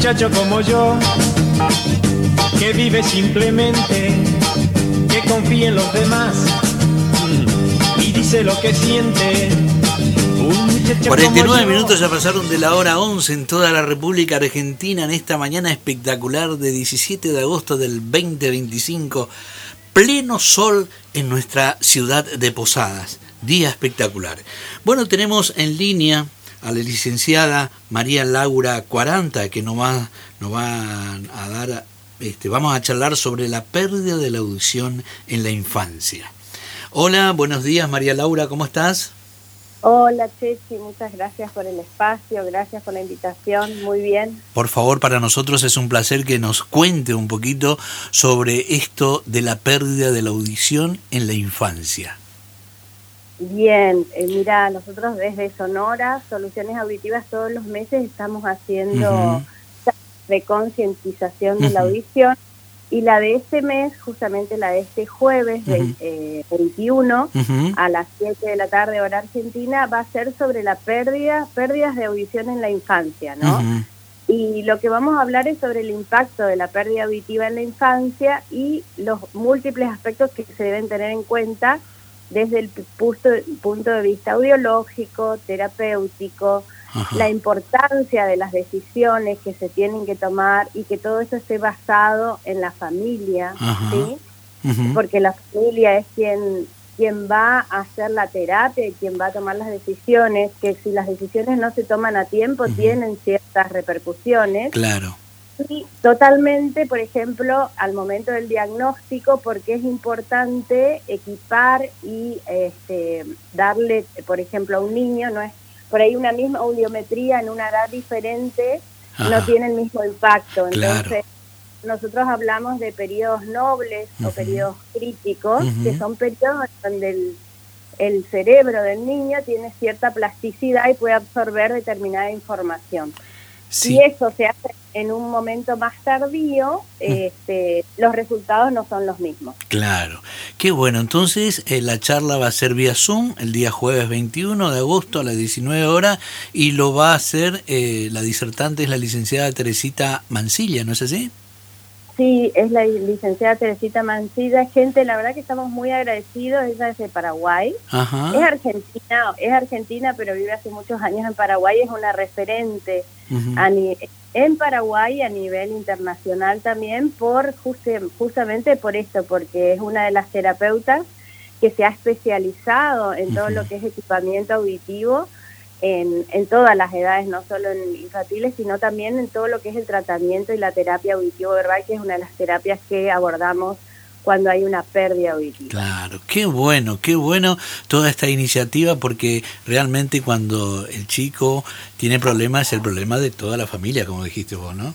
muchacho como yo, que vive simplemente, que confía en los demás y dice lo que siente. 49 minutos ya pasaron de la hora 11 en toda la República Argentina en esta mañana espectacular de 17 de agosto del 2025. Pleno sol en nuestra ciudad de Posadas. Día espectacular. Bueno, tenemos en línea a la licenciada María Laura Quaranta, que nos va a dar, vamos a charlar sobre la pérdida de la audición en la infancia. Hola, buenos días María Laura, ¿cómo estás? Hola Chechi, muchas gracias por el espacio, gracias por la invitación, muy bien. Por favor, para nosotros es un placer que nos cuente un poquito sobre esto de la pérdida de la audición en la infancia. Bien, mira, nosotros desde Sonora, Soluciones Auditivas, todos los meses estamos haciendo de concientización de la audición. Y la de este mes, justamente la de este jueves 21, a las 7 de la tarde, hora argentina, va a ser sobre la pérdidas de audición en la infancia, ¿no? Y lo que vamos a hablar es sobre el impacto de la pérdida auditiva en la infancia y los múltiples aspectos que se deben tener en cuenta desde el punto de vista audiológico, terapéutico, la importancia de las decisiones que se tienen que tomar y que todo eso esté basado en la familia, ¿sí? Porque la familia es quien va a hacer la terapia y quien va a tomar las decisiones, que si las decisiones no se toman a tiempo tienen ciertas repercusiones. Claro. Y totalmente, por ejemplo, al momento del diagnóstico, porque es importante equipar y darle, por ejemplo, a un niño, no es por ahí una misma audiometría en una edad diferente, no tiene el mismo impacto. Entonces, nosotros hablamos de periodos nobles o periodos críticos, que son periodos donde el cerebro del niño tiene cierta plasticidad y puede absorber determinada información. Si eso se hace en un momento más tardío, los resultados no son los mismos. Claro, qué bueno. Entonces la charla va a ser vía Zoom el día jueves 21 de agosto a las 19 horas y lo va a hacer, la disertante es la licenciada Teresita Mancilla, ¿no es así? Sí, es la licenciada Teresita Mancilla. Gente, la verdad que estamos muy agradecidos. Ella es de Paraguay. Es argentina, pero vive hace muchos años en Paraguay. Es una referente en Paraguay a nivel internacional también, justamente por esto, porque es una de las terapeutas que se ha especializado en todo lo que es equipamiento auditivo en todas las edades, no solo en infantiles, sino también en todo lo que es el tratamiento y la terapia auditivo-verbal, que es una de las terapias que abordamos cuando hay una pérdida auditiva. Claro, qué bueno toda esta iniciativa, porque realmente cuando el chico tiene problemas es el problema de toda la familia, como dijiste vos, ¿no?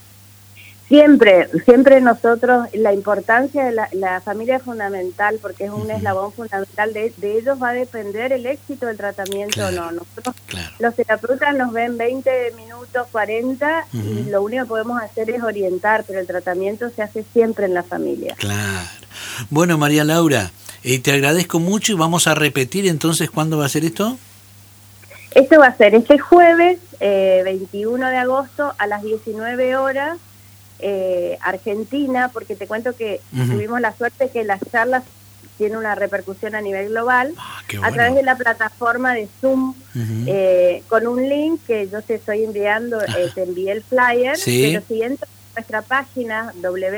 Siempre nosotros, la importancia de la familia es fundamental, porque es un eslabón fundamental, de ellos va a depender el éxito del tratamiento o no. Nosotros, los terapeutas nos ven 20 minutos, 40, y lo único que podemos hacer es orientar, pero el tratamiento se hace siempre en la familia. Claro. Bueno, María Laura, te agradezco mucho y vamos a repetir entonces cuándo va a ser esto. Esto va a ser este jueves 21 de agosto a las 19 horas. Argentina, porque te cuento que tuvimos la suerte que las charlas tienen una repercusión a nivel global, a través de la plataforma de Zoom, con un link que yo te estoy enviando, te envié el flyer, pero si entras a nuestra página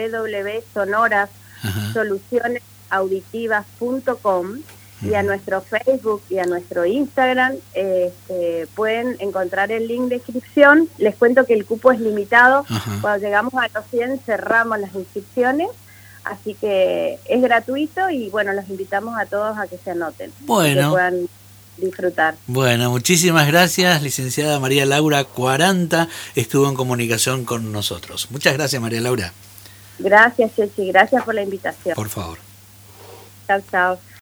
www.sonorasolucionesauditivas.com y a nuestro Facebook y a nuestro Instagram, pueden encontrar el link de inscripción. Les cuento que el cupo es limitado. Cuando llegamos a los 100 cerramos las inscripciones, así que es gratuito y bueno, los invitamos a todos a que se anoten, que puedan disfrutar. Bueno, muchísimas gracias, licenciada María Laura Quaranta, estuvo en comunicación con nosotros. Muchas gracias, María Laura. Gracias, Chechi, gracias por la invitación. Por favor. Chao, chao.